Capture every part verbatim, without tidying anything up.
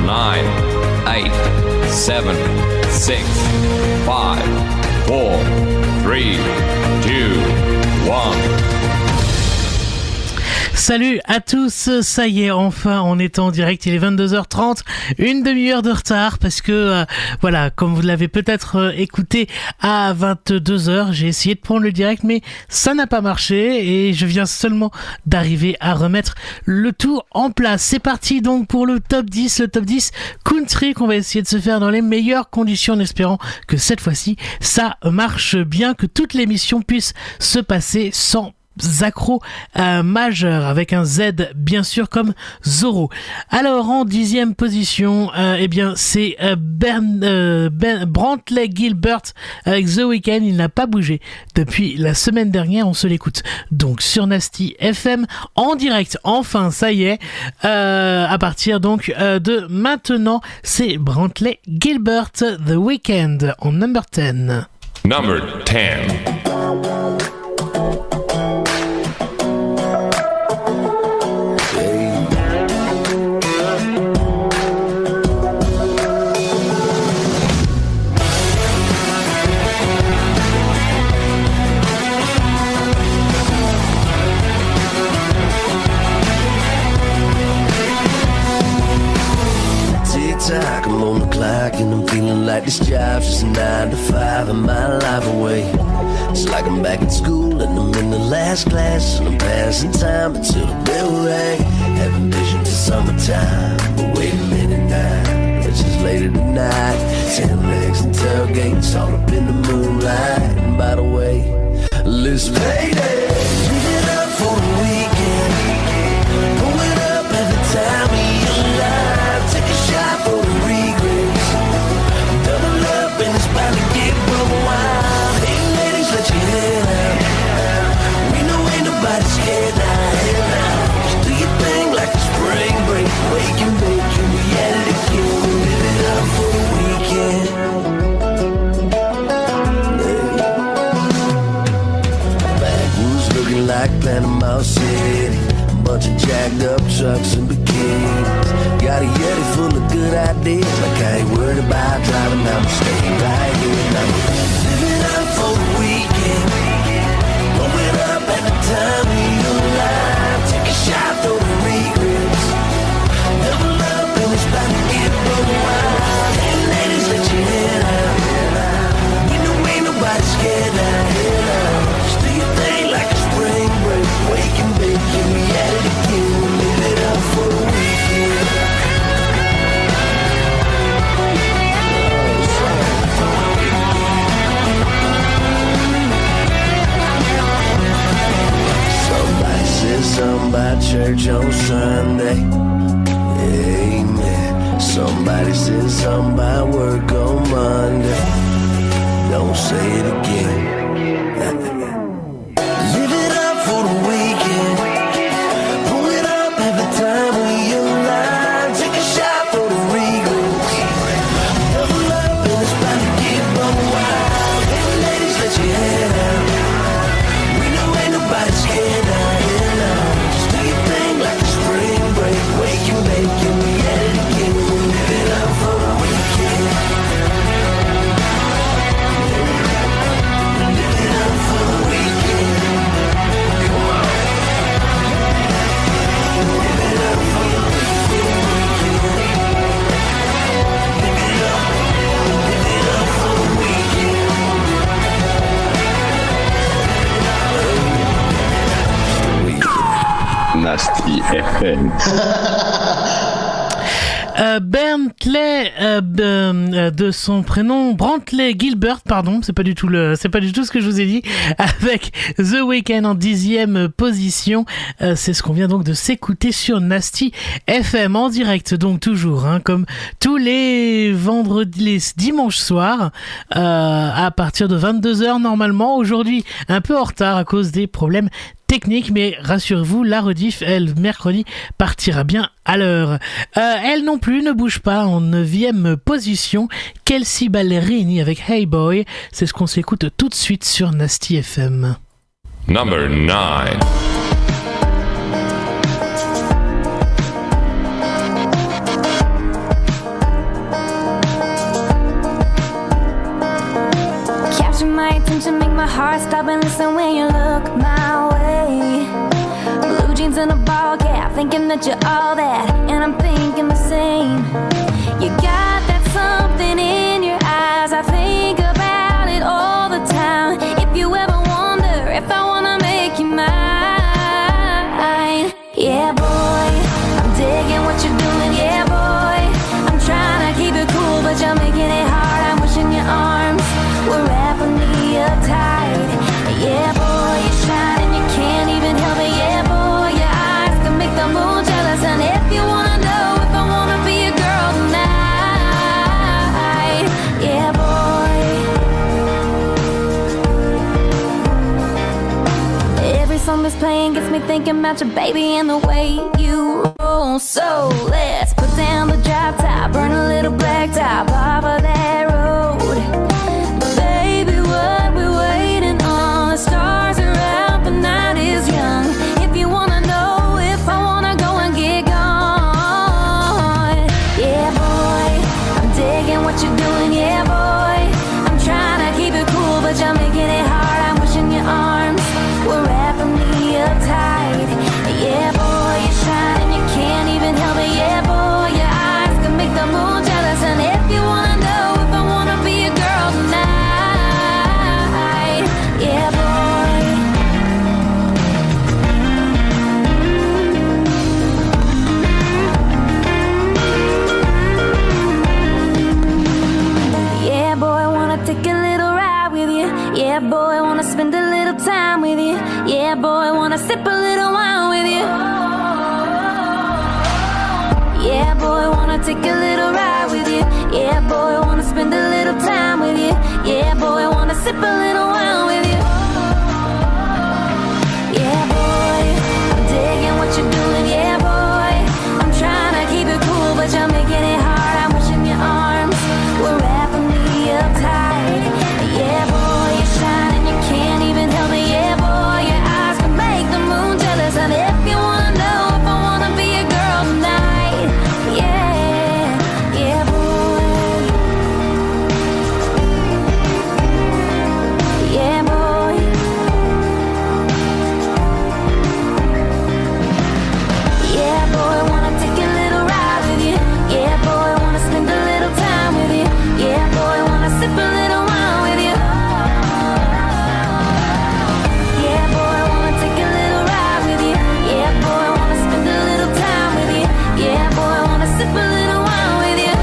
nine, eight, seven, six, five, four, three, two, one. Salut à tous, ça y est, enfin on est en direct, il est vingt-deux heures trente, une demi-heure de retard parce que euh, voilà, comme vous l'avez peut-être euh, écouté à vingt-deux heures, j'ai essayé de prendre le direct mais ça n'a pas marché et je viens seulement d'arriver à remettre le tout en place. C'est parti donc pour le top dix, le top dix country qu'on va essayer de se faire dans les meilleures conditions en espérant que cette fois-ci ça marche bien, que toute l'émission puisse se passer sans accro euh, majeur avec un Z bien sûr comme Zorro. Alors en dixième position, euh, eh bien c'est euh, Ben, euh, Ben Brantley Gilbert avec The Weeknd. Il n'a pas bougé depuis la semaine dernière. On se l'écoute donc sur Nasty F M en direct. Enfin ça y est, euh, à partir donc euh, de maintenant, c'est Brantley Gilbert, The Weeknd en number ten. Number ten. I'm on the clock and I'm feeling like this job's just a nine to five and my life away. It's like I'm back in school and I'm in the last class and I'm passing time until the bell ring. Having visions of summertime, but wait a minute now, it's just later tonight. Ten legs and tailgates all up in the moonlight. And by the way, listen, lady, leave it up for the weekend. Pull it up every time of your life. Take a shot for the regrets. Double up and it's about to get real wild. Hey ladies, let your head out. We know ain't nobody scared now. Hell now. Just do your thing like a spring break. Wake and bake and we at it again. We live it up for the weekend. Hey. Backwoods looking like Panama City. Bunch of jacked up trucks and bikinis. Got a Yeti full of good ideas. Like I ain't worried about driving, I'ma stay right here. And I'm living up for the weekend. Blow it up at the time of your life. Take a shot for the regrets. Double up and it's about to get real wild. Hey ladies, let your head out. We know ain't nobody scared now. Head out. Just do your thing like a spring break. Wake and bake and we at it again. We live it up for the weekend. Somebody said something about church on Sunday. Amen. Somebody said something about work on Monday. Don't say it again. Live it up for the weekend. Pull it up every time we align. Take a shot for the regrets. Double up and it's about to get real wild. Hey ladies, let your head out. We know ain't nobody scared now. Head out. Just do your thing like a spring break. Wake and bake and we at it again. We live it up for the weekend. Live it up for the weekend. Come on. Live it up for the weekend. Live it up. Live it up for the weekend. Nasty F M. Euh, Brantley euh, euh, de son prénom Brantley Gilbert, pardon, c'est pas du tout le, c'est pas du tout ce que je vous ai dit, avec The Weeknd en dixième position. Euh, c'est ce qu'on vient donc de s'écouter sur Nasty F M en direct, donc toujours, hein, comme tous les vendredis, les dimanches soirs, euh, à partir de vingt-deux heures normalement. Aujourd'hui, un peu en retard à cause des problèmes technique, mais rassurez-vous, la rediff, elle, mercredi, partira bien à l'heure. Euh, elle non plus ne bouge pas en neuvième position. Kelsea Ballerini avec Hey Boy, c'est ce qu'on s'écoute tout de suite sur Nasty F M. Number nine. I stop and listen when you look my way. Blue jeans and a ball cap, thinking that you're all that, and I'm thinking the same. You got that something in your eyes, I think about it all the time. If you ever wonder if I wanna make you mine, yeah boy, I'm digging what you're doing, yeah boy. I'm trying to keep it cool, but you're making it hard. I'm wishing your arms were wrapping me up tight. Yeah boy, you're shining, you can't even help it. Yeah boy, your eyes can make the moon jealous. And if you wanna know if I wanna be a girl tonight, yeah boy. Every song that's playing gets me thinking about your baby and the way you roll. So let's put down the drop top, burn a little black top off of that road. Baby, what we waiting on? The stars are out, the night is young. If you wanna know if I wanna go and get gone, yeah boy, I'm digging what you're doing, yeah boy. I'm trying to keep it cool, but you're making it hard. I'm wishing your arms were wrapping me up tight. Yeah boy, you're shining, you can't even help it. Yeah boy, your eyes can make the moon jealous. And if you wanna know if I wanna be a girl tonight, yeah boy. Yeah boy, wanna take a little ride with you. Yeah boy, wanna spend a little time with you. Yeah boy, wanna sip a little wine with you. Yeah boy, wanna take a little ride with you. Yeah boy, wanna spend a little time with you. Yeah boy, wanna sip a little wine with you. Yeah boy, I'm digging what you're doing. Yeah boy, I'm trying to keep it cool, but you're making it hard. I'm wishing your arms were wrapping me up tight. Yeah boy, you're shining, you can't even help it. Yeah boy, your eyes can make the moon jealous. And if you wanna know if I wanna be a girl tonight, yeah, yeah boy, yeah boy, yeah boy, wanna take a little ride with you. Yeah boy, wanna spend a little time with you. Yeah boy, wanna sip a little wine with you. Yeah boy, wanna take a little ride with you. Yeah boy, wanna spend a little time with you. Yeah boy, wanna sip a little wine with you.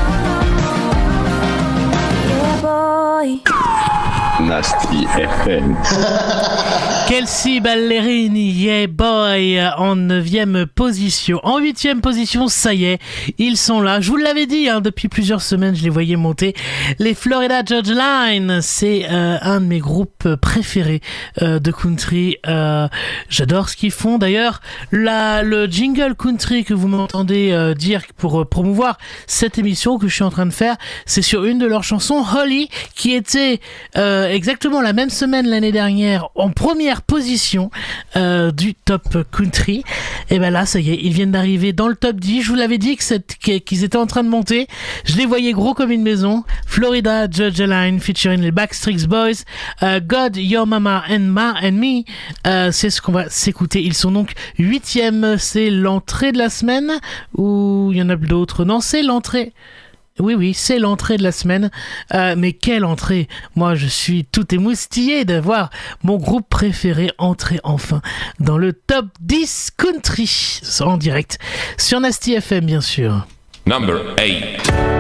Yeah boy. Nasty F M. Kelsea Ballerini, yeah boy, en neuvième position. En huitième position, ça y est, ils sont là. Je vous l'avais dit, hein, depuis plusieurs semaines, je les voyais monter. Les Florida Georgia Line, c'est euh, un de mes groupes préférés euh, de country. Euh, j'adore ce qu'ils font. D'ailleurs, la, le jingle country que vous m'entendez euh, dire pour euh, promouvoir cette émission que je suis en train de faire, c'est sur une de leurs chansons, Holly, qui était euh, exactement la même semaine l'année dernière en première position euh, du top country. Et ben là, ça y est, ils viennent d'arriver dans le top dix. Je vous l'avais dit que cette, qu'ils étaient en train de monter. Je les voyais gros comme une maison. Florida Georgia Line featuring les Backstreet Boys, uh, God, Your Mama and, Ma and Me. Euh, c'est ce qu'on va s'écouter. Ils sont donc huitième. C'est l'entrée de la semaine ou il y en a d'autres? Non, c'est l'entrée. Oui, oui, c'est l'entrée de la semaine. Euh, mais quelle entrée! Moi, je suis tout émoustillé de voir mon groupe préféré entrer enfin dans le top dix country en direct sur Nasty F M, bien sûr. Number eight.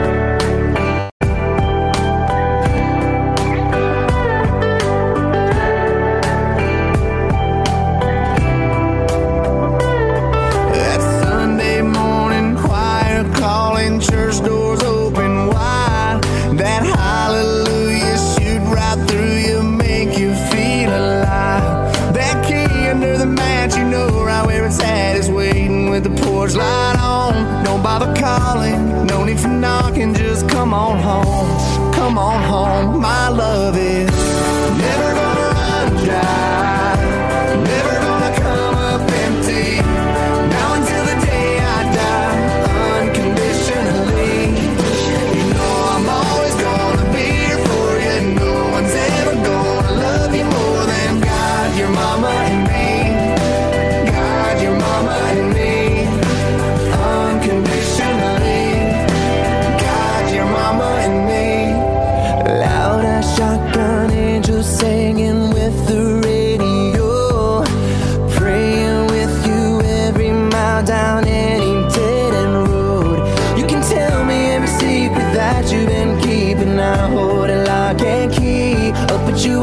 Light on, don't bother calling, no need for knocking, just come on home, come on home. My love is never gonna run dry, never gonna come up empty, now until the day I die, unconditionally. You know I'm always gonna be here for you, no one's ever gonna love you more than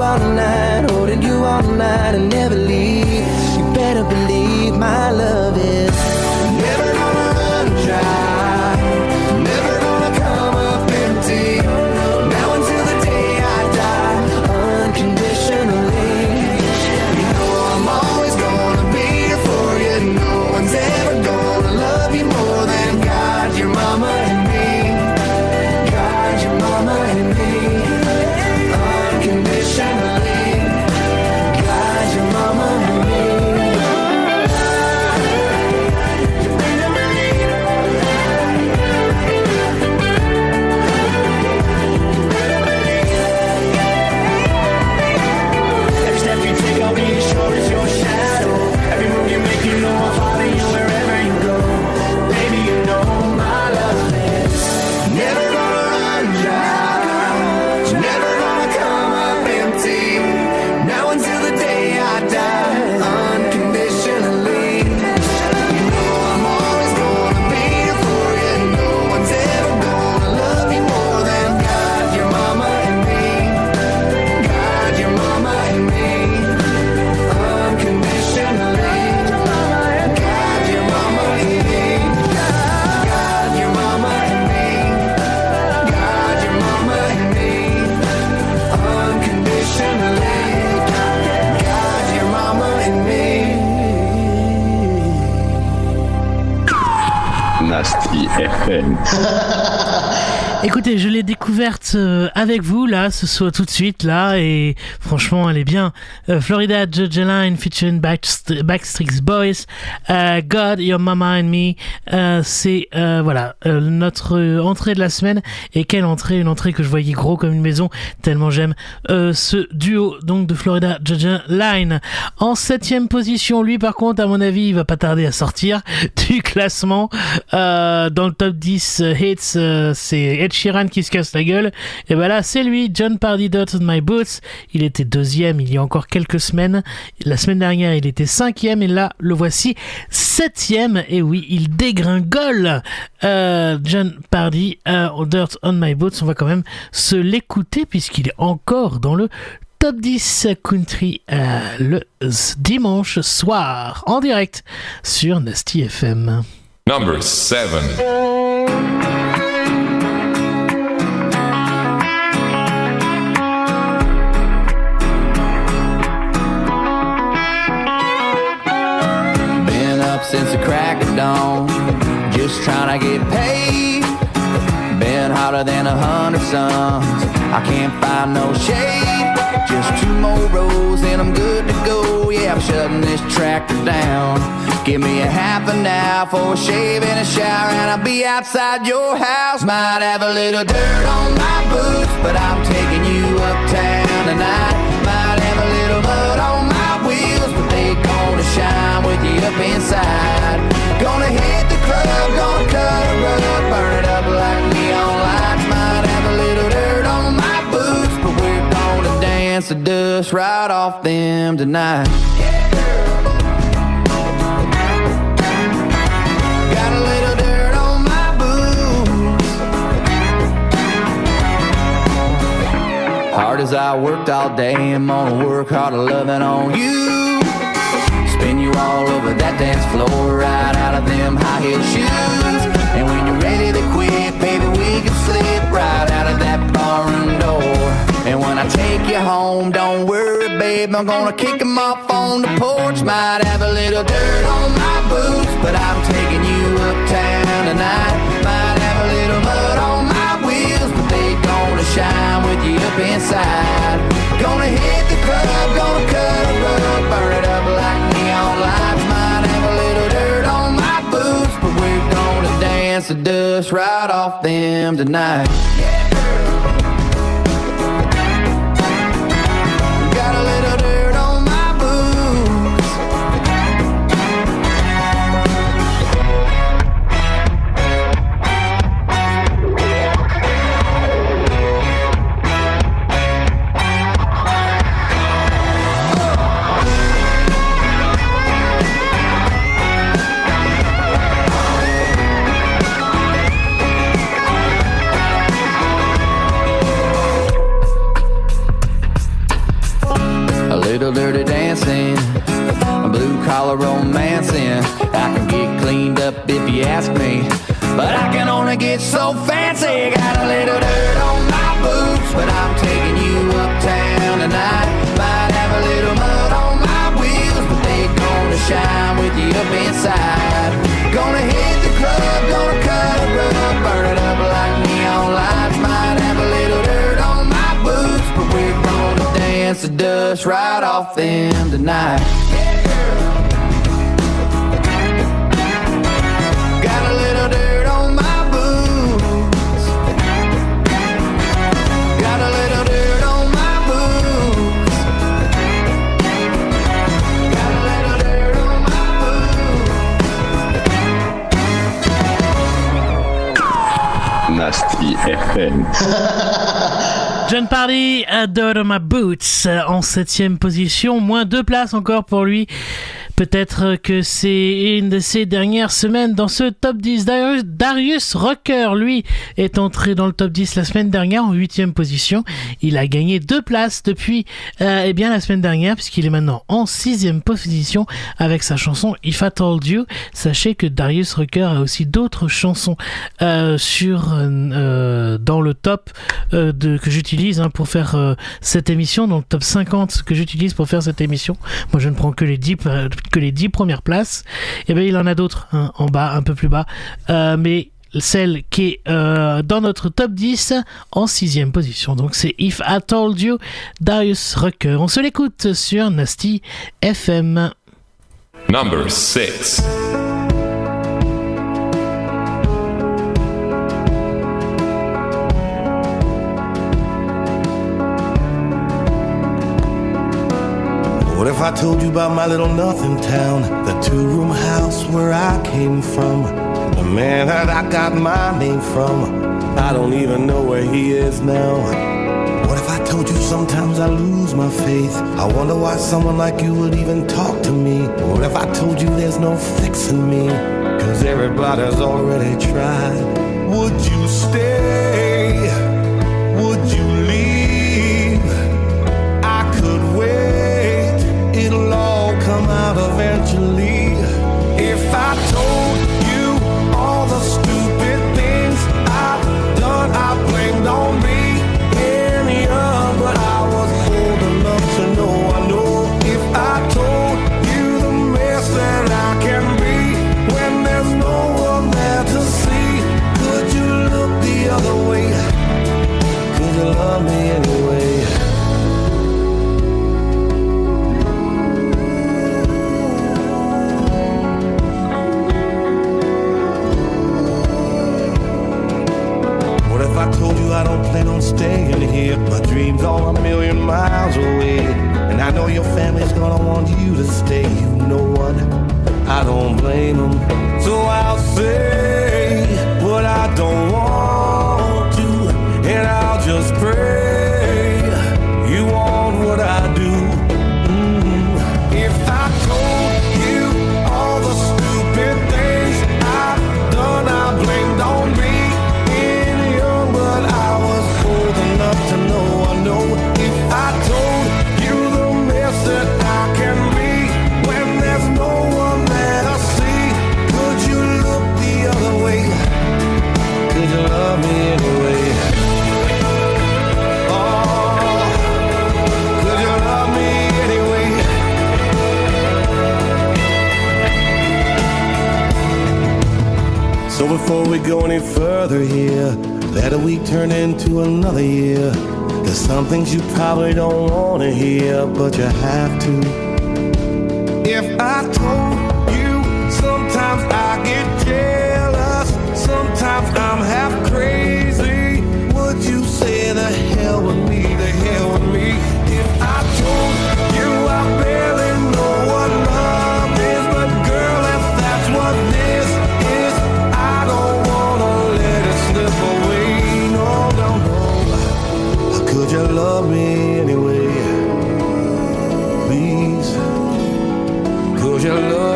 you all night, holding you all night and never leave. You better believe my love is never gonna run dry, never gonna come up empty. Now until the day I die, unconditionally. You know I'm always gonna be here for you. No one's ever gonna love you more than God, your mama and me. God, your mama and me. Unconditionally. God, your mama and me. Every step you take, I'll be as sure as your shadow. Every move you make, you know I'll follow you wherever you go. Baby, you know my love is never gonna run dry, never gonna come up empty. Now until the day I die, unconditionally. You know I'm always gonna be here for you. No one's ever gonna love you more than God, your mama and me. God, your mama and me. Unconditionally. God, your mama and me. God, your mama and me. God, your mama and me. Unconditionally. God, your mama and me. Nasty F M. Écoutez, je l'ai découverte euh, avec vous là, ce soir tout de suite là, et franchement elle est bien. Euh, Florida Georgia Line featuring Backst- Backstreet Boys, euh, God, Your Mama and Me, euh, c'est euh, voilà euh, notre euh, entrée de la semaine. Et quelle entrée, une entrée que je voyais gros comme une maison, tellement j'aime euh, ce duo donc de Florida Georgia Line. En septième position, lui par contre à mon avis il va pas tarder à sortir du classement euh, dans le top dix euh, hits, euh, c'est Ed Sheeran qui se casse la gueule. Et ben là c'est lui, John Pardy, Dirt on My Boots. Il était deuxième il y a encore quelques semaines, la semaine dernière il était cinquième et là le voici septième. Et oui, il dégringole, euh, John Pardy, euh, Dirt on My Boots. On va quand même se l'écouter puisqu'il est encore dans le top dix country euh, le dimanche soir en direct sur Nasty F M. Number seven. Been up since the crack of dawn, just trying to get paid. Been hotter than a hundred suns, I can't find no shade. Just two more rows and I'm good to go. Yeah, I'm shutting this tractor down. Give me a half an hour for a shave and a shower, and I'll be outside your house. Might have a little dirt on my boots, but I'm taking you uptown tonight. Might have a little mud on my wheels, but they gonna shine with you up inside. Gonna hit the club, gonna cut a rug, burn it up like neon lights. Might have a little dirt on my boots, but we're gonna dance the dust right off them tonight. Got a little dirt on my boots. Hard as I worked all day, I'm gonna work harder loving on you. Spin you all over that dance floor, right out of them high heel shoes. And when you're ready to quit, baby, we can slip right out of that barroom door. And when I take you home, don't worry, babe, I'm gonna kick them off on the porch. Might have a little dirt on my boots, but I'm taking you uptown tonight. Might have a little mud on my wheels, but they gonna shine with you up inside. Gonna hit the club, gonna cut a rug, burn it up like neon lights. Might have a little dirt on my boots, but we're gonna dance the dust right off them tonight. Got a little dirt on my boots. little dirty dancing, a blue collar romancing. I can get cleaned up if you ask me, but I can only get so fancy. Got a little dirt on my boots, but I'm taking you uptown tonight. Might have a little mud on my wheels, but they gonna shine with you up inside. Gonna hit the club, gonna cut a rug, burn it up like neon lights. Might have a little dirt on my boots, but we're gonna dance the dust right off them tonight. Yeah, girl. Got a little dirt on my boots. Got a little dirt on my boots. Got a little dirt on my boots. Nasty F M. Jon Pardi, Dirt on My Boots, en septième position, moins deux places encore pour lui. Peut-être que c'est une de ses dernières semaines dans ce top dix. Darius, Darius Rucker, lui, est entré dans le top dix la semaine dernière en huitième position. Il a gagné deux places depuis euh, eh bien la semaine dernière, puisqu'il est maintenant en sixième position avec sa chanson If I Told You. Sachez que Darius Rucker a aussi d'autres chansons euh, sur euh, dans le top euh, de, que j'utilise hein, pour faire euh, cette émission, dans le top cinquante que j'utilise pour faire cette émission. Moi, je ne prends que les dix euh, que les dix premières places. Et bien il en a d'autres hein, en bas, un peu plus bas, euh, mais celle qui est euh, dans notre top dix en sixième position, donc c'est If I Told You, Darius Rucker. On se l'écoute sur Nasty F M. Number six. What if I told you about my little nothing town, the two-room house where I came from, the man that I got my name from? I don't even know where he is now. What if I told you sometimes I lose my faith? I wonder why someone like you would even talk to me. What if I told you there's no fixing me, 'cause everybody's already tried? Would you stay? Would you leave? I could wait. It'll all come out eventually. If I told you all the stupid things I've done, I blamed on me. And young, but I was old enough to know. I know if I told you the mess that I can be when there's no one there to see, could you look the other way? Could you love me anyway? I told you I don't plan on staying here. My dreams are a million miles away, and I know your family's gonna want you to stay. You know what? I don't blame them. So I'll say what I don't want to, and I'll just pray you want what I do. Mm-hmm. If I told you all the stupid things I've done, I blamed on me. To know, I know if I told you the mess that I can be when there's no one there to see, could you look the other way? Could you love me anyway? Oh, could you love me anyway? So before we go any further here, let a week turn into another year. There's some things you probably don't want to hear, but you have to. If I told you, sometimes I get jealous, sometimes I'm half crazy, would you say the hell with me, the hell with me? If I told you I barely know what love is, but girl, if that's what this is, I don't wanna let it slip away. Could you love me anyway? Please, could you love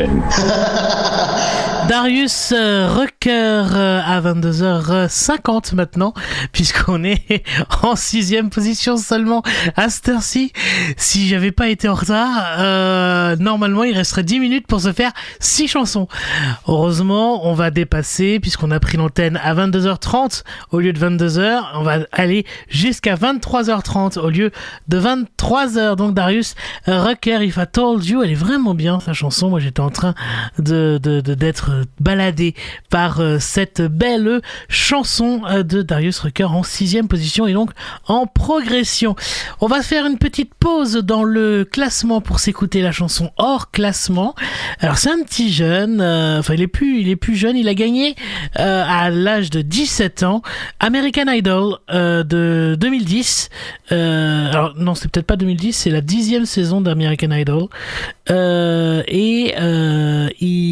N. Darius Rucker à vingt-deux heures cinquante maintenant, puisqu'on est en sixième position seulement à cette heure-ci. Si j'avais pas été en retard, euh, normalement il resterait dix minutes pour se faire six chansons. Heureusement, on va dépasser, puisqu'on a pris l'antenne à vingt-deux heures trente au lieu de vingt-deux heures. On va aller jusqu'à vingt-trois heures trente au lieu de vingt-trois heures. Donc Darius Rucker, If I Told You, elle est vraiment bien sa chanson. Moi j'étais en train de, de, de d'être baladé par euh, cette belle chanson euh, de Darius Rucker en sixième position et donc en progression. On va faire une petite pause dans le classement pour s'écouter la chanson hors classement. Alors c'est un petit jeune, euh, enfin il est plus, il est plus jeune, il a gagné euh, à l'âge de dix-sept ans American Idol euh, de deux mille dix. Euh, alors non, c'est peut-être pas deux mille dix, c'est la dixième saison d'American Idol. Euh, et euh,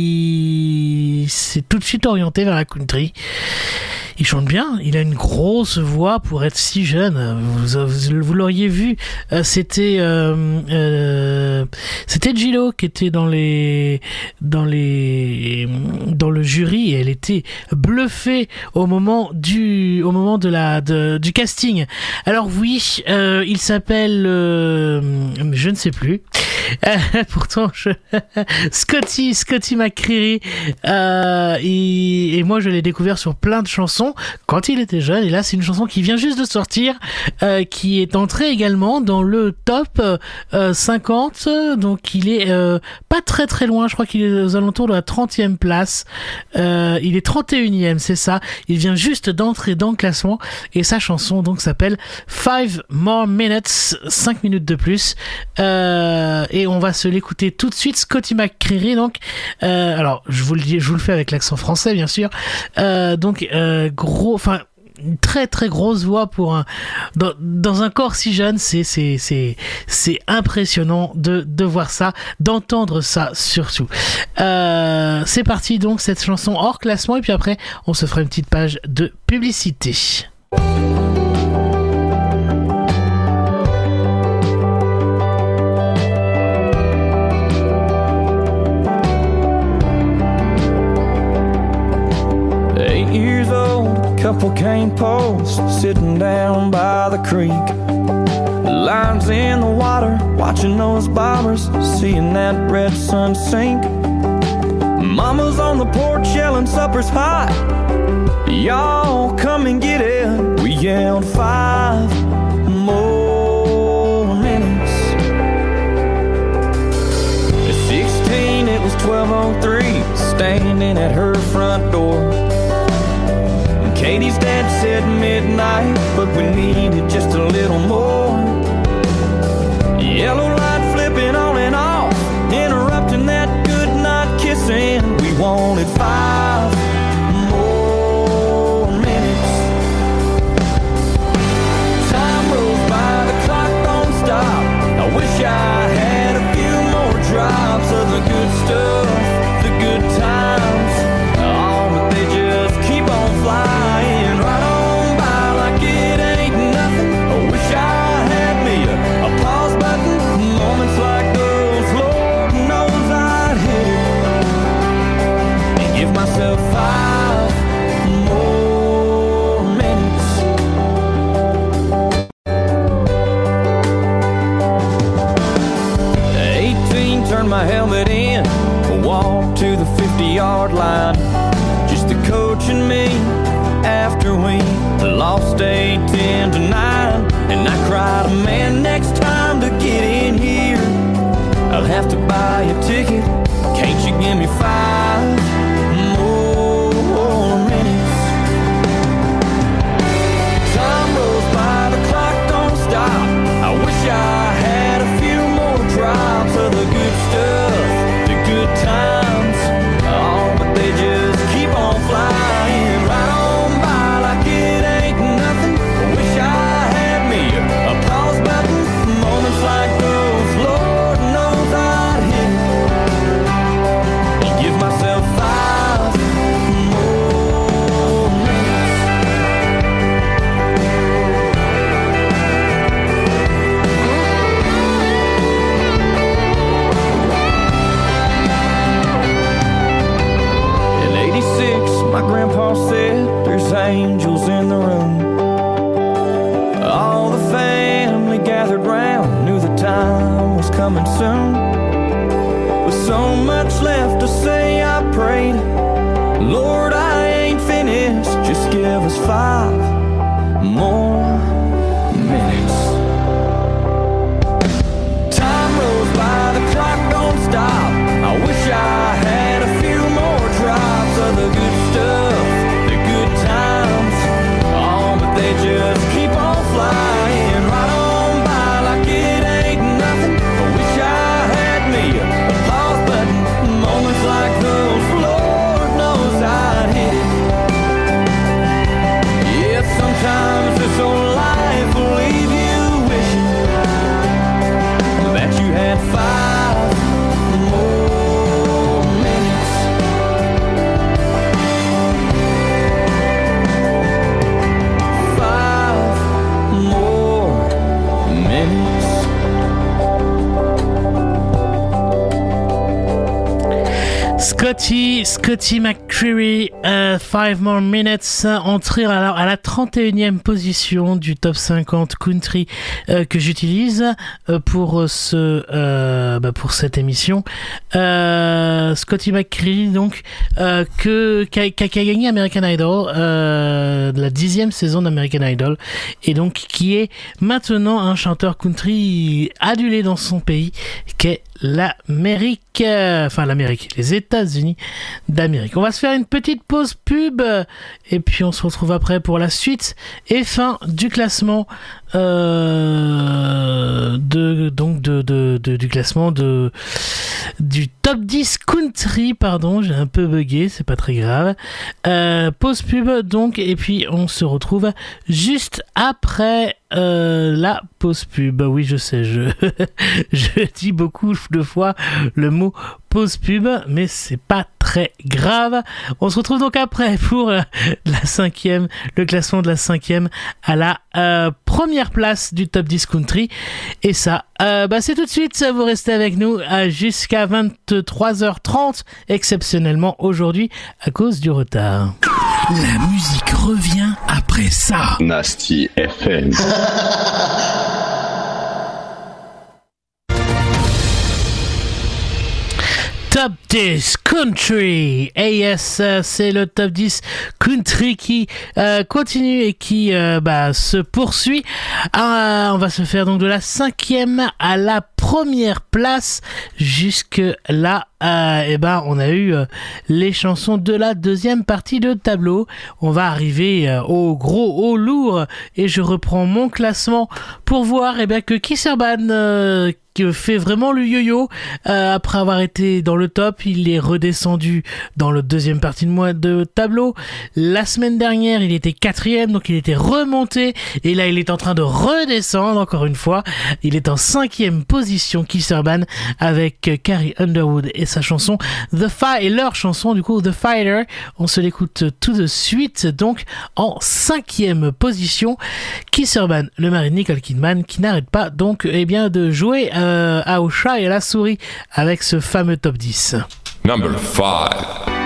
il Il s'est tout de suite orienté vers la country. Il chante bien, il a une grosse voix pour être si jeune. Vous, vous, vous l'auriez vu, euh, c'était euh, euh, c'était Gillo qui était dans les dans les dans le jury et elle était bluffée au moment du au moment de la de, du casting. Alors oui, euh, il s'appelle euh, je ne sais plus. Euh, pourtant, je... Scotty, Scotty McCreery, euh, et, et moi je l'ai découvert sur plein de chansons quand il était jeune. Et là, c'est une chanson qui vient juste de sortir, euh, qui est entrée également dans le top euh, cinquante. Donc, il est euh, pas très très loin. Je crois qu'il est aux alentours de la trentième place. Euh, il est trente et unième, c'est ça. Il vient juste d'entrer dans le classement et sa chanson donc s'appelle Five More Minutes, cinq minutes de plus. Euh, et on va se l'écouter tout de suite. Scotty McCreery, donc, euh, alors je vous le dis, je vous le fais avec l'accent français, bien sûr. Euh, donc, euh, gros, enfin, une très très grosse voix pour un dans, dans un corps si jeune, c'est c'est c'est c'est impressionnant de de voir ça, d'entendre ça surtout. Euh, c'est parti donc cette chanson hors classement et puis après on se fera une petite page de publicité. Couple cane posts sitting down by the creek. Lines in the water, watching those bobbers, seeing that red sun sink. Mama's on the porch yelling supper's hot. Y'all come and get it. We yelled five more minutes. At sixteen it was twelve oh three, standing at her front door. Katie's dad said midnight, but we needed just a little more. Yellow light flipping on and off, interrupting that good night kissing. We wanted five more minutes. Time rolls by, the clock don't stop. I wish I had a few more drops of the good stuff, the good times. Oh, but they just keep on flying. Five more minutes. eighteen, turned my helmet in, walked to the fifty-yard line. Just the coach and me after we lost eighteen to nine. And I cried, man, next time to get in here I'll have to buy a ticket. Can't you give me five more minutes? Time rolls by, the clock don't stop. I wish I had a few more drops of the good stuff, the good times. Oh, but they just keep on flying right on by like it ain't nothing. I wish I had me a pause button. Moments like those, Lord knows I'd hit it. coming soon. With so much left to say, I prayed, Lord, I ain't finished. Just give us five more minutes. Time rolls by, the clock don't stop. I wish I had a few more drops of the good stuff, the good times. Oh, but they just keep on flying right on by like it ain't nothing. I wish I had me a pause button. Moments like those, Lord knows I'd hit it. Yeah, sometimes this old life will leave you wishing that you had five more minutes. Five more minutes. Scotty, Scotty McCreery, euh, Five More Minutes, entrer à la, à la trente et unième position du top cinquante country euh, que j'utilise euh, pour ce, euh, bah pour cette émission. Euh, Scotty McCreery, donc, euh, que, qui a, qui a gagné American Idol, euh, de la dixième saison d'American Idol, et donc qui est maintenant un chanteur country adulé dans son pays, qu'est l'Amérique, euh, enfin l'Amérique, les États-Unis d'Amérique. On va se faire une petite pause pub et puis on se retrouve après pour la suite et fin du classement euh, de donc de, de, de du classement de du top dix country, pardon, j'ai un peu bugué, c'est pas très grave. Euh, pause pub donc et puis on se retrouve juste après euh, la pause pub. Oui, je sais, je je dis beaucoup de fois le mot pause pub, mais c'est pas très grave. On se retrouve donc après pour euh, la cinquième, le classement de la cinquième à la euh, première place du top dix country. Et ça, euh, bah c'est tout de suite. Vous restez avec nous euh, jusqu'à vingt-trois heures trente, exceptionnellement aujourd'hui à cause du retard. La musique revient après ça. Nasty F M. Top dix Country. Et yes, c'est le top dix Country qui euh, continue et qui euh, bah, se poursuit. Euh, on va se faire donc de la cinquième à la première place. Jusque là, euh, et ben on a eu euh, les chansons de la deuxième partie de tableau. On va arriver euh, au gros, au lourd, et je reprends mon classement pour voir et ben que Keith Urban euh, qui fait vraiment le yo-yo euh, après avoir été dans le top, il est redescendu dans le deuxième partie de mois de tableau. La semaine dernière, il était quatrième, donc il était remonté, et là il est en train de redescendre encore une fois. Il est en cinquième position, Keith Urban, avec Carrie Underwood et sa chanson The Fight, et leur chanson du coup The Fighter. On se l'écoute tout de suite, donc en cinquième position, Keith Urban, le mari de Nicole Kidman, qui n'arrête pas donc eh bien de jouer Euh, à au chat et à la souris avec ce fameux top dix. Number five.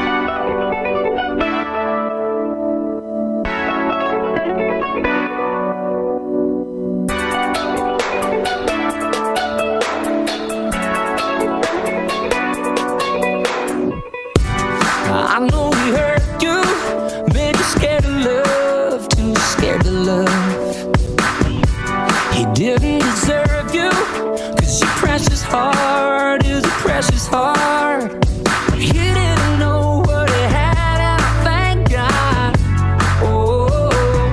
I know he hurt you, made you scared of love, too scared to love. He didn't deserve you, cause your precious heart is a precious heart. He didn't know what he had, and I thank God. Oh,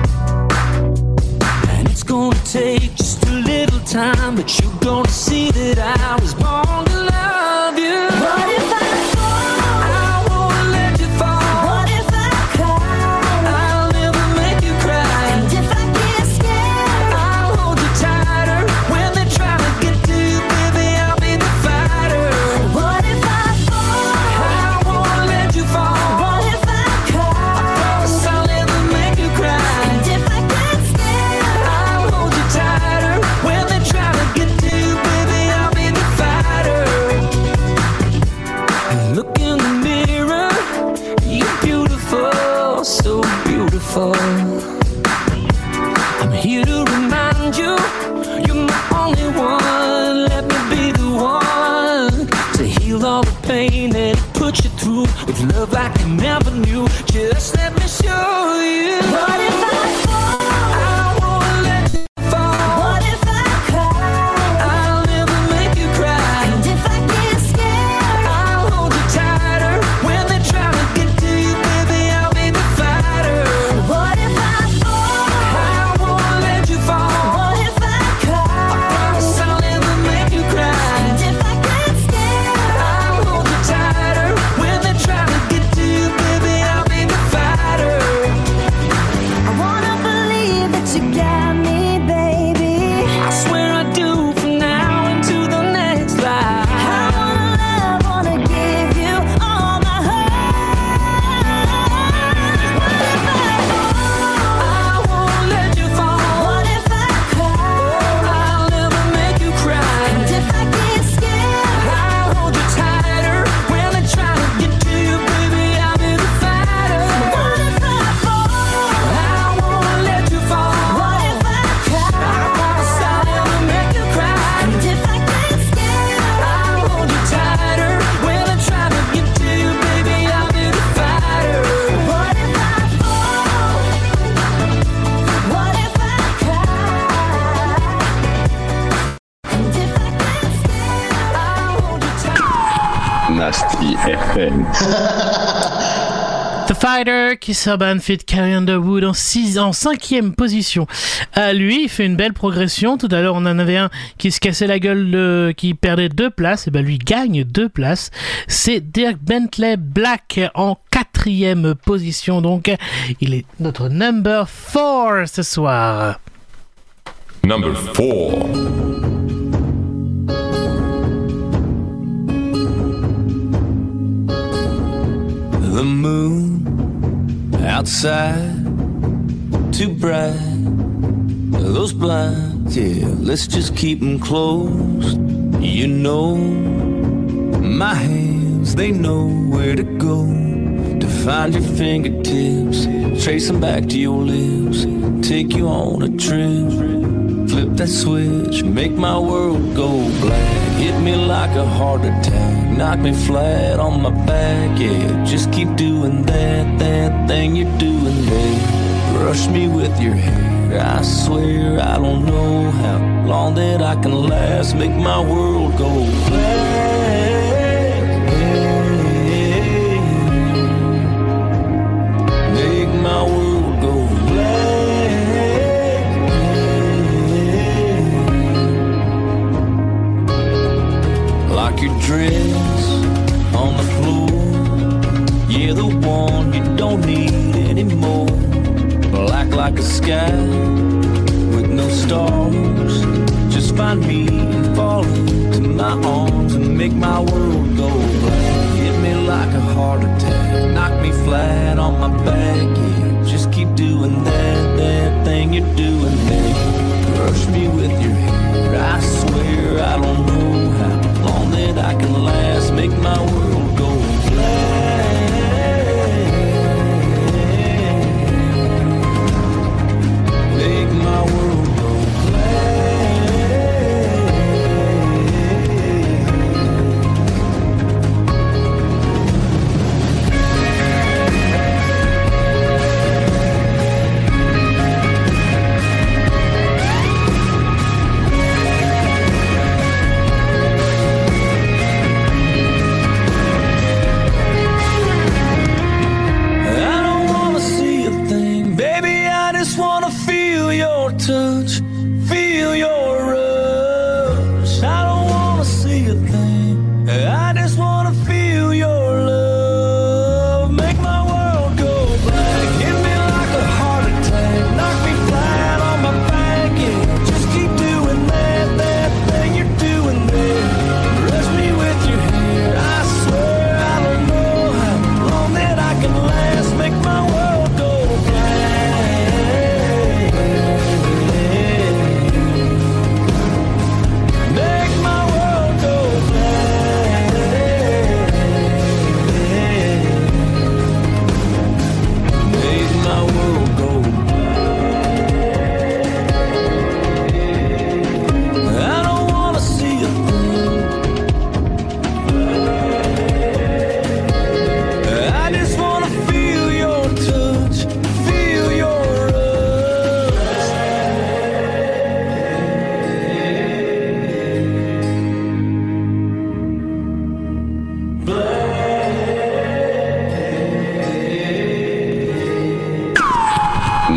and it's gonna take just a little time, but you're gonna see that I was born to love you. What if I I'm here to remind you, you're my only one. Let me be the one. through with love like I never knew. Just let me show you. What if I fall? I won't let you fall. What if I cry? I'll never make you cry. And if I get scared, I'll hold you tighter. When they try to get to you, baby, I'll be the fighter. what if I fall? I won't let you fall. What if I cry? Promise I'll never make you cry. And if I get scared, I'll hold you tighter. When they try to get to you, baby, I'll be the fighter. I wanna believe that you got me, baby. I swear I do from now into the next life. I wanna love, wanna give you all my heart. What if I fall? I won't let you fall. What if I cry? I'll never make you cry. And if I get scared, I'll hold you tighter. When they try to get to you, baby, I'll be the fighter. what if I fall? I won't let you fall. What if I I promise cry? I'll never make you cry. And if I get scared, I'll hold you tighter. When they try to get to you, baby, I'll be the fighter. what if I fall? What if I cry? And if I get scared, I'll hold you tight. Nasty F M. The Fighter, Kiss Urban fit Carrie Underwood en, six, en cinquième position. Euh, lui, il fait une belle progression. Tout à l'heure, on en avait un qui se cassait la gueule, de, qui perdait deux places. Et ben lui gagne deux places. C'est Dirk Bentley Black en quatrième position. Donc, il est notre number four ce soir. Number four. The moon outside, too bright. Those blinds, yeah, let's just keep them closed. You know, my hands, they know where to go to find your fingertips, trace them back to your lips, take you on a trip. Flip that switch, make my world go black. Hit me like a heart attack, knock me flat on my back. Yeah, just keep doing that, that thing you're doing there. Brush me with your hair, I swear I don't know how long that I can last. Make my world go black. Make my world go black. Like your dress on the floor, yeah, the one you don't need anymore. Black like a sky with no stars. Just find me and fall into my arms and make my world go black. Hit me like a heart attack, knock me flat on my back. Yeah, just keep doing that, that thing you're doing there. Brush me with your hair, I swear I don't know how long that I can last. Make my world go black. Make my world go black.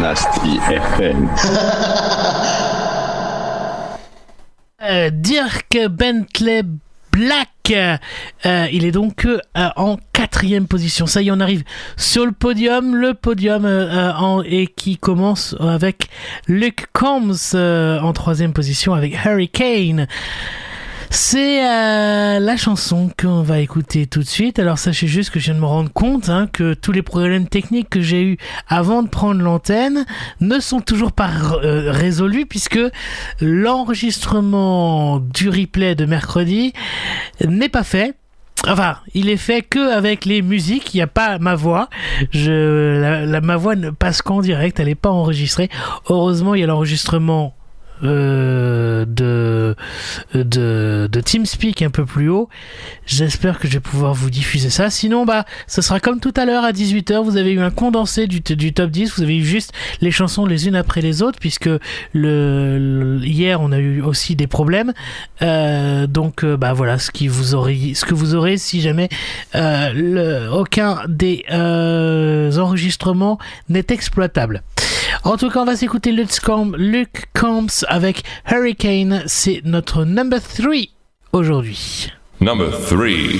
Nasty F M. euh, Dirk Bentley Black, euh, il est donc euh, en quatrième position. Ça y est, on arrive sur le podium, le podium euh, en, et qui commence avec Luke Combs euh, en troisième position avec Hurricane. C'est euh, la chanson qu'on va écouter tout de suite. Alors sachez juste que je viens de me rendre compte hein, que tous les problèmes techniques que j'ai eu avant de prendre l'antenne ne sont toujours pas euh, résolus puisque l'enregistrement du replay de mercredi n'est pas fait. Enfin, il est fait que avec les musiques, il n'y a pas ma voix. Je, la, la, ma voix ne passe qu'en direct, elle n'est pas enregistrée. Heureusement, il y a l'enregistrement Euh, de, de de TeamSpeak un peu plus haut. J'espère que je vais pouvoir vous diffuser ça. Sinon, bah, ce sera comme tout à l'heure à dix-huit heures. Vous avez eu un condensé du, du top dix. Vous avez eu juste les chansons les unes après les autres, puisque le, le hier on a eu aussi des problèmes. Euh, donc, euh, bah voilà ce qui vous aurez, ce que vous aurez si jamais euh, le, aucun des euh, enregistrements n'est exploitable. En tout cas, on va s'écouter Luke Combs, Luke Combs avec Hurricane. C'est notre number three aujourd'hui. Number three.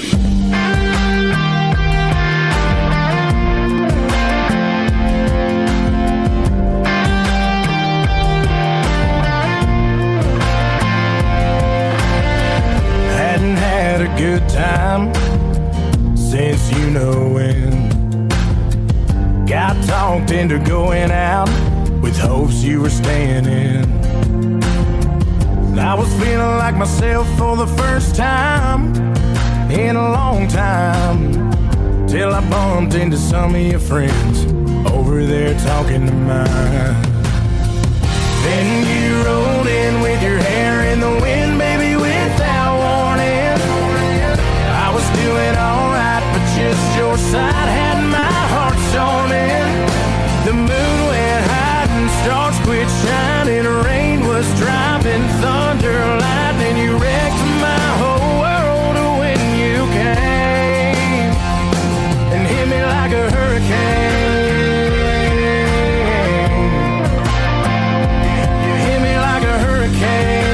Hadn't had a good time since you know when. Got talked into going out with hopes you were staying in. I was feeling like myself for the first time in a long time, till I bumped into some of your friends over there talking to mine. Then you rolled in with your hair in the wind, baby, without warning. I was doing alright, but just your side had my heart storming. The moon went high and stars quit shining. Rain was dropping, thunder, lightning. You wrecked my whole world when you came and hit me like a hurricane. You hit me like a hurricane.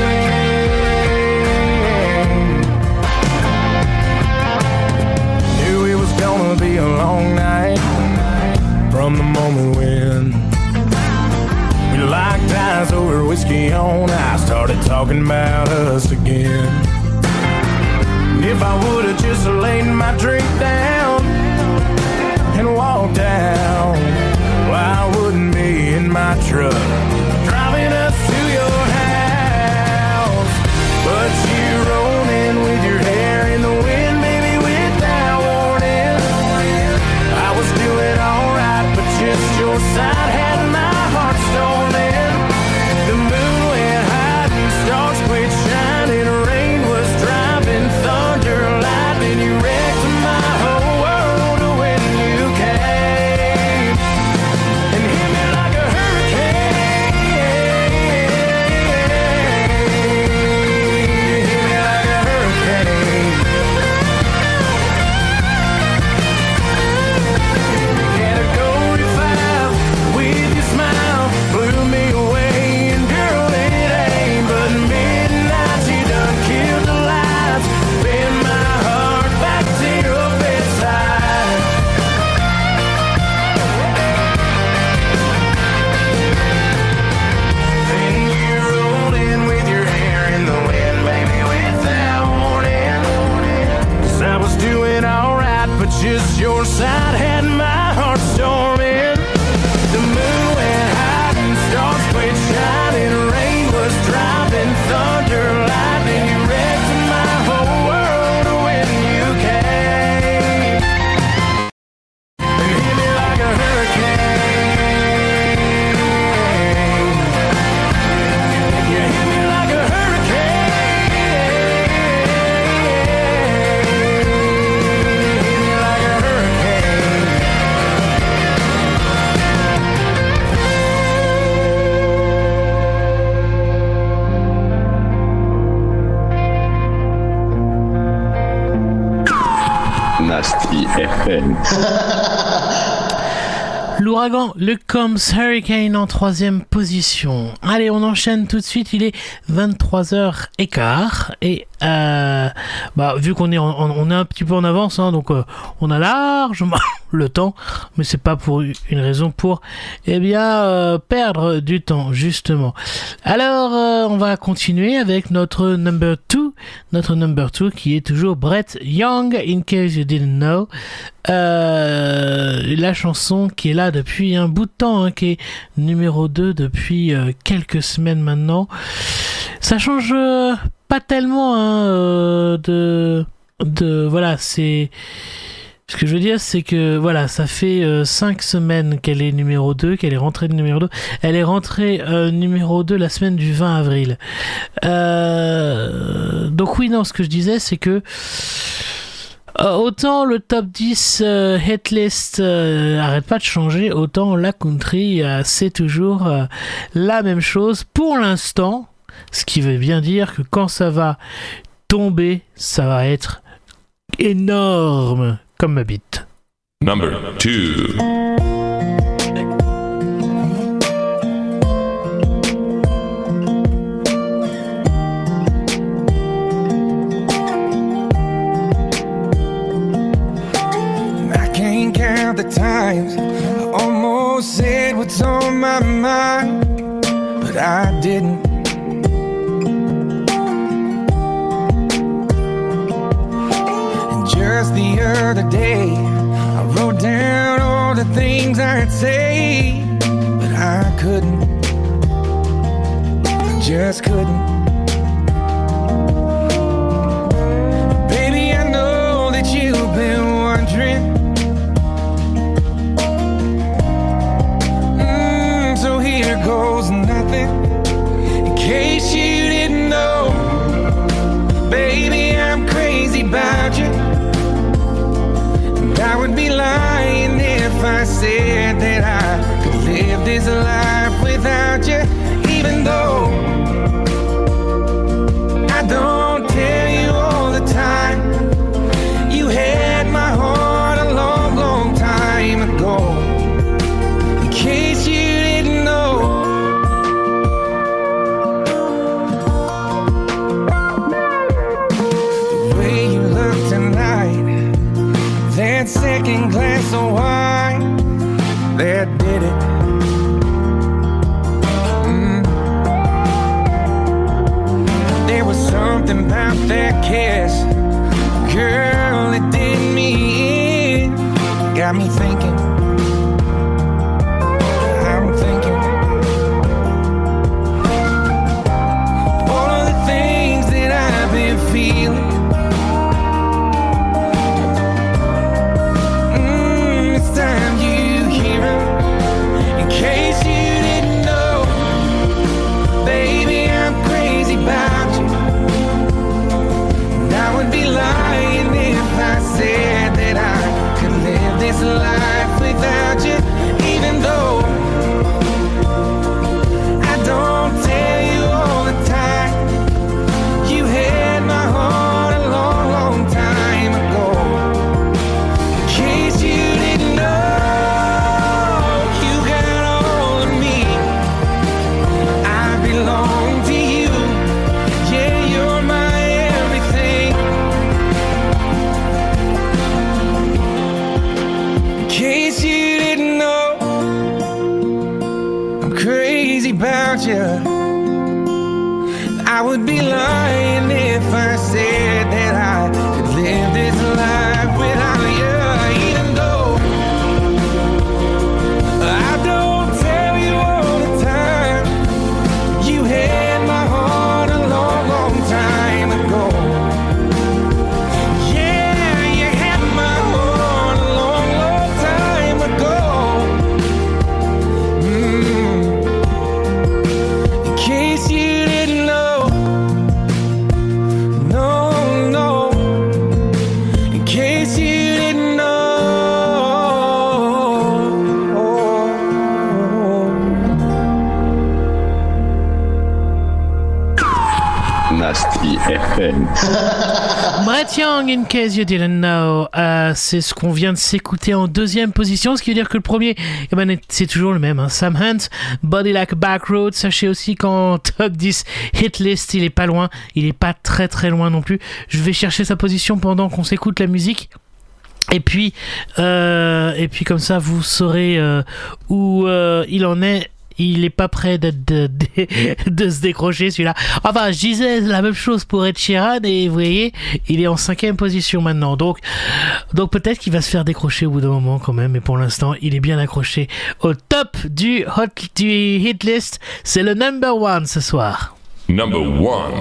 Knew it was gonna be a long night from the moment when we locked eyes over whiskey on ice, started talking about us again. If I would've just laid my drink down and walked down, well, I wouldn't be in my truck driving us to your house. But you rolled in with your hair in the wind, baby, without warning. I was doing alright, but just your side had my heart storming. The moon went high and stars quit shining. Rain was dropping, thunder, lightning. You wrecked my whole world when you came and hit me like a hurricane. Hit me like a hurricane. Category five with your smile blew me away, and girl, it ain't but midnight. You done killed the lights, bend my heart back to your bedside. Then you rolled in with your hair in the wind, baby, without warning. 'Cause I was doing alright, but just your side had my heart storming. The moon went high and stars quit shining. Rain was dropping, thunder, lightning. You wrecked my whole world when you came and hit me like a hurricane. You hit me like a hurricane. Hit me like a hurricane. Nasty F M. L'ouragan, le Combs Hurricane en troisième position. Allez, on enchaîne tout de suite. Il est vingt-trois heures quinze et euh, bah, vu qu'on est, en, on est un petit peu en avance, hein, donc euh, on a largement le temps, mais c'est pas pour une raison pour eh bien euh, perdre du temps justement. Alors euh, on va continuer avec notre number two, notre number two qui est toujours Brett Young, In Case You Didn't Know. Euh, la chanson qui est là depuis un bout de temps, hein, qui est numéro deux depuis euh, quelques semaines maintenant. Ça change euh, pas tellement hein, euh, de de voilà, c'est ce que je veux dire, c'est que voilà, ça fait euh, cinq semaines qu'elle est numéro deux, qu'elle est rentrée de numéro deux. Elle est rentrée euh, numéro deux la semaine du vingt avril. Euh, donc oui, non, ce que je disais, c'est que Euh, autant le top dix euh, hitlist euh, arrête pas de changer, autant la country euh, c'est toujours euh, la même chose pour l'instant, ce qui veut bien dire que quand ça va tomber, ça va être énorme comme ma bite. Number two. The times I almost said what's on my mind, but I didn't. And just the other day I wrote down all the things I'd say, but I couldn't, I just couldn't. Baby, I know that you've been wondering, so here goes nothing. In case you didn't know, baby, I'm crazy about you. And I would be lying if I said that I could live this life without you. Even though I don't tell you all the time, you had my heart a long, long time ago. In case you second glass of wine that did it. Mm. There was something about that kiss, girl, it did me in. Got me thinking, I'm thinking all of the things that I've been feeling. Time you hear him. In case you didn't know, baby, I'm crazy about you. And I would be lying if I said that I could live this life without you. Even though I don't tell you all the time, you had my heart a long, long time ago. In case you about you, I would be lying if I said that I could live this life without you. Even though I don't tell you all the time, you had my heart a long, long time ago. Yeah, you had my heart a long, long time ago. Mm. In case you didn't know, no, F M. Brett Young, in case you didn't know, euh, c'est ce qu'on vient de s'écouter en deuxième position, ce qui veut dire que le premier, eh ben, c'est toujours le même, hein. Sam Hunt, Body Like a Back Road. Sachez aussi qu'en top dix hit list, il est pas loin, il est pas très très loin non plus. Je vais chercher sa position pendant qu'on s'écoute la musique. Et puis, euh, et puis comme ça, vous saurez euh, où euh, il en est. Il est pas prêt de, de, de, de se décrocher celui-là. Enfin, je disais la même chose pour Ed Sheeran et vous voyez, il est en cinquième position maintenant. Donc, donc peut-être qu'il va se faire décrocher au bout d'un moment quand même. Mais pour l'instant, il est bien accroché au top du hot du hit list. C'est le number one ce soir. Number one.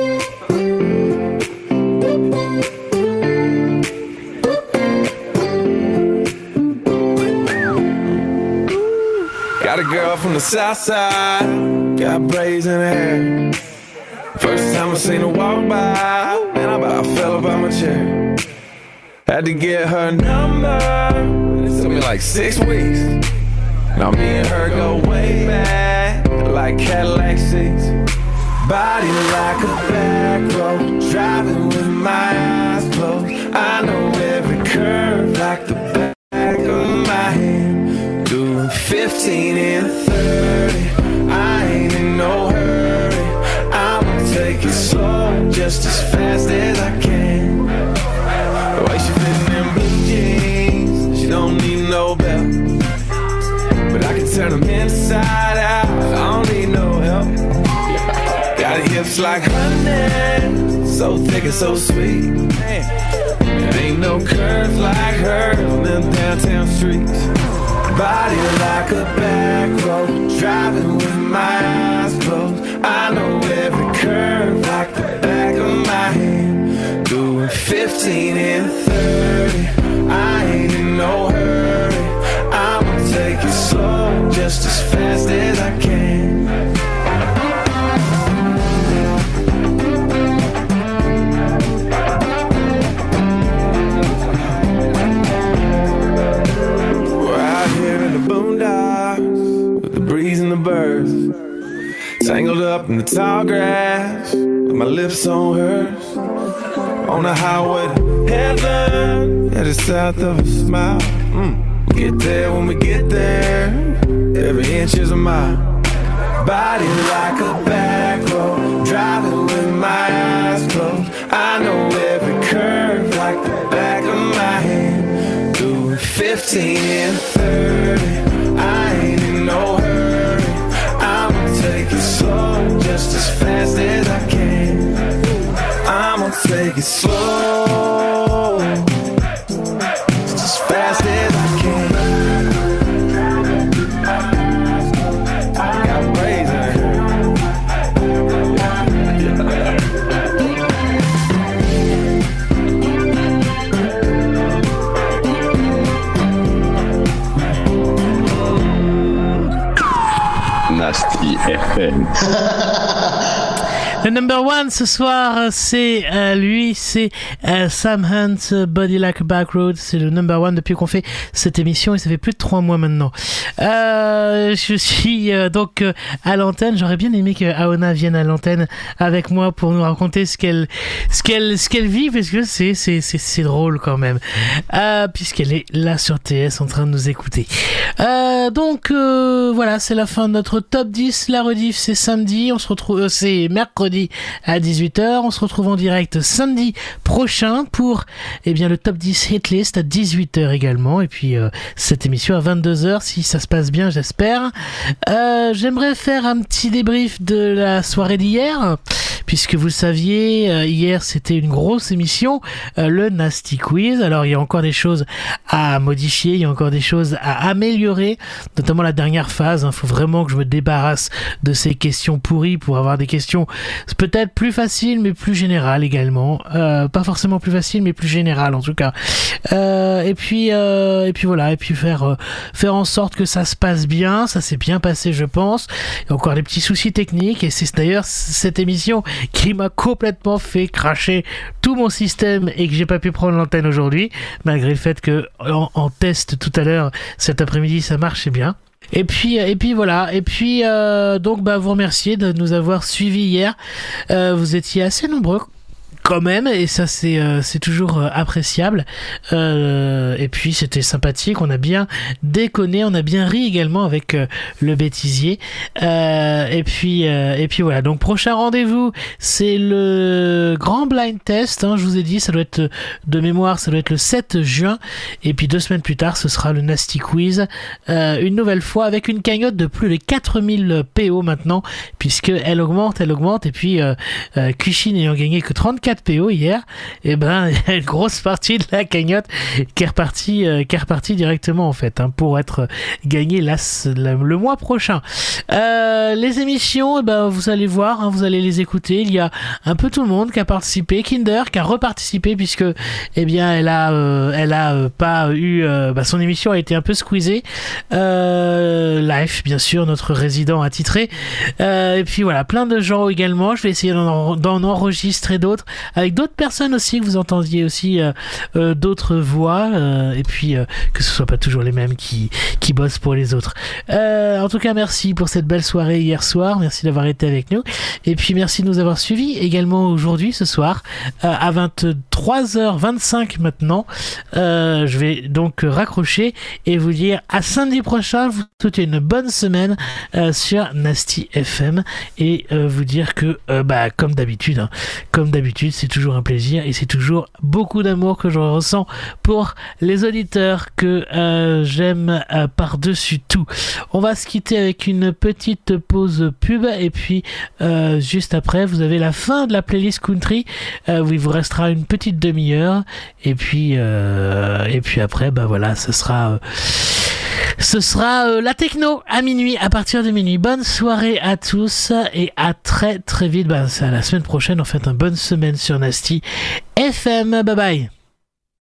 Got a girl from the south side, got braids in her hair. First time I seen her walk by, man, I about fell up out my chair. Had to get her number, it took me like six weeks. Now me and her go way back, like Cadillac seats. Body like a back road, driving with my eyes closed. I know every curve like the back of my hand. Doing fifteen and thirty, I ain't in no hurry. I'ma take it slow, just as fast as I can. The way she fits in them blue jeans, she don't need no belt. But I can turn them inside out, I don't need no help. Got hips like honey, so thick and so sweet. There ain't no curves like hers on them downtown streets. Body like a back road, driving with my eyes closed. I know every curve like the back of my hand. Doing fifteen and thirty, I ain't in no hurry. I'ma take it slow, just as fast as I can. Breeze and the birds, tangled up in the tall grass, with my lips on hers. On the highway to heaven, headed south of a smile. Mm. Get there when we get there, every inch is a mile. Body like a back road, driving with my eyes closed. I know every curve like the back of my hand. Doing fifteen and thirty, I ain't in no hurry. Take it slow, just as fast as I can. I'ma take it slow, just as fast as I can. I got braids in her. Nasty F M. Le number one ce soir, c'est euh, lui, c'est euh, Sam Hunt, Body Like a Back Road. C'est le number one depuis qu'on fait cette émission et ça fait plus de trois mois maintenant. Euh, je suis euh, donc euh, à l'antenne. J'aurais bien aimé que Aona vienne à l'antenne avec moi pour nous raconter ce qu'elle, ce qu'elle, ce qu'elle vit parce que c'est, c'est, c'est, c'est drôle quand même. Euh, puisqu'elle est là sur T S en train de nous écouter. Euh, donc euh, voilà, c'est la fin de notre top dix. La rediff c'est samedi. On se retrouve, euh, c'est mercredi à dix-huit heures. On se retrouve en direct samedi prochain pour eh bien, le top dix hit list à dix-huit heures également. Et puis euh, cette émission à vingt-deux heures si ça se passe bien, j'espère. Euh, j'aimerais faire un petit débrief de la soirée d'hier. Puisque vous le saviez, euh, hier c'était une grosse émission, euh, le Nasty Quiz. Alors il y a encore des choses à modifier, il y a encore des choses à améliorer, notamment la dernière phase. Il faut vraiment que je me débarrasse de ces questions pourries pour avoir des questions peut-être plus faciles mais plus générales également. Euh, pas forcément plus faciles mais plus générales en tout cas. Euh, et puis euh, et puis voilà, et puis faire euh, faire en sorte que ça se passe bien. Ça s'est bien passé, je pense. Il y a encore des petits soucis techniques et c'est d'ailleurs cette émission qui m'a complètement fait cracher tout mon système et que j'ai pas pu prendre l'antenne aujourd'hui, malgré le fait que en, en test tout à l'heure cet après-midi ça marchait bien. Et puis et puis voilà et puis euh, donc bah vous remercier de nous avoir suivis hier. Euh, vous étiez assez nombreux quand même, et ça c'est euh, c'est toujours euh, appréciable. Euh, et puis c'était sympathique, on a bien déconné, on a bien ri également avec euh, le bêtisier. Euh, et puis euh, et puis voilà. Donc prochain rendez-vous, c'est le grand blind test. Hein, je vous ai dit, ça doit être de mémoire, ça doit être le sept juin. Et puis deux semaines plus tard, ce sera le Nasty Quiz, euh, une nouvelle fois avec une cagnotte de plus de quatre mille P O maintenant, puisque elle augmente, elle augmente. Et puis euh, euh, Cuisine n'ayant gagné que trente-quatre P O hier, et ben il y a une grosse partie de la cagnotte qui est repartie, euh, qui est repartie directement en fait, hein, pour être gagnée là, là, le mois prochain. Euh, les émissions, eh ben vous allez voir, hein, vous allez les écouter. Il y a un peu tout le monde qui a participé. Kinder qui a reparticipé puisque eh bien elle a, euh, elle a euh, pas eu, euh, bah, son émission a été un peu squeezée. Euh, Life bien sûr, notre résident attitré. Euh, et puis voilà, plein de gens également. Je vais essayer d'en, d'en enregistrer d'autres avec d'autres personnes aussi, que vous entendiez aussi euh, euh, d'autres voix, euh, et puis euh, que ce soit pas toujours les mêmes qui, qui bossent pour les autres. Euh, en tout cas, merci pour cette belle soirée hier soir, merci d'avoir été avec nous, et puis merci de nous avoir suivis également aujourd'hui, ce soir, euh, à vingt-trois heures vingt-cinq maintenant. Euh, je vais donc raccrocher et vous dire à samedi prochain, vous souhaitez une bonne semaine euh, sur Nasty F M, et euh, vous dire que euh, bah, comme d'habitude, hein, comme d'habitude, c'est toujours un plaisir et c'est toujours beaucoup d'amour que je ressens pour les auditeurs que euh, j'aime euh, par-dessus tout. On va se quitter avec une petite pause pub, et puis euh, juste après, vous avez la fin de la playlist country euh, où il vous restera une petite demi-heure, et puis euh, et puis après, bah voilà, ce sera euh, ce sera euh, la techno à minuit, à partir de minuit. Bonne soirée à tous et à très très vite. Bah, c'est à la semaine prochaine en fait. Une bonne semaine sur Nasty F M. Bye bye.